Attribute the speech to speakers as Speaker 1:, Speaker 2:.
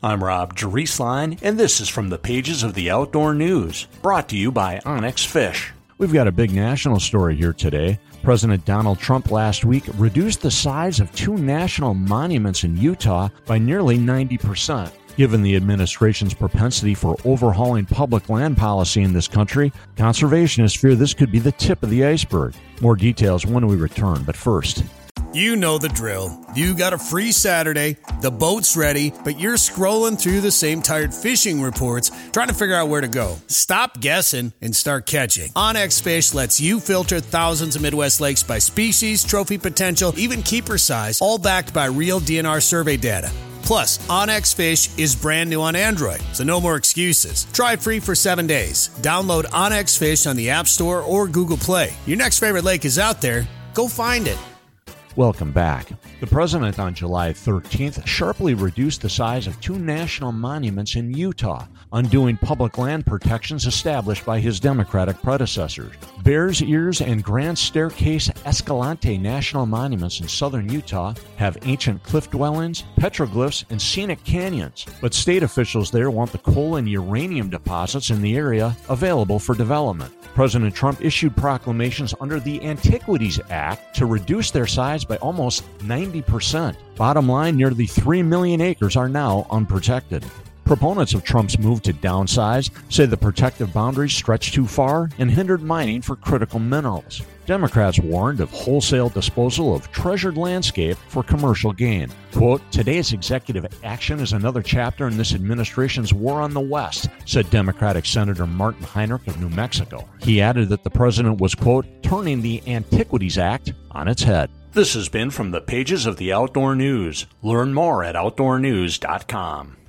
Speaker 1: I'm Rob Drieslein, and this is from the pages of the Outdoor News, brought to you by Onyx Fish. We've got a big national story here today. President Donald Trump last week reduced the size of 2 national monuments in Utah by nearly 90%. Given the administration's propensity for overhauling public land policy in this country, conservationists fear this could be the tip of the iceberg. More details when we return, but first.
Speaker 2: You know the drill. You got a free Saturday, the boat's ready, but you're scrolling through the same tired fishing reports trying to figure out where to go. Stop guessing and start catching. OnX Fish lets you filter thousands of Midwest lakes by species, trophy potential, even keeper size, all backed by real DNR survey data. Plus, OnX Fish is brand new on Android, so no more excuses. Try free for 7 days. Download OnX Fish on the App Store or Google Play. Your next favorite lake is out there. Go find it.
Speaker 1: Welcome back. The president on July 13th sharply reduced the size of 2 national monuments in Utah, undoing public land protections established by his Democratic predecessors. Bears Ears and Grand Staircase Escalante National Monuments in southern Utah have ancient cliff dwellings, petroglyphs, and scenic canyons, but state officials there want the coal and uranium deposits in the area available for development. President Trump issued proclamations under the Antiquities Act to reduce their size by almost 90%. Bottom line, nearly 3 million acres are now unprotected. Proponents of Trump's move to downsize say the protective boundaries stretched too far and hindered mining for critical minerals. Democrats warned of wholesale disposal of treasured landscape for commercial gain. Quote, "Today's executive action is another chapter in this administration's war on the West," said Democratic Senator Martin Heinrich of New Mexico. He added that the president was, quote, "turning the Antiquities Act on its head." This has been from the pages of the Outdoor News. Learn more at outdoornews.com.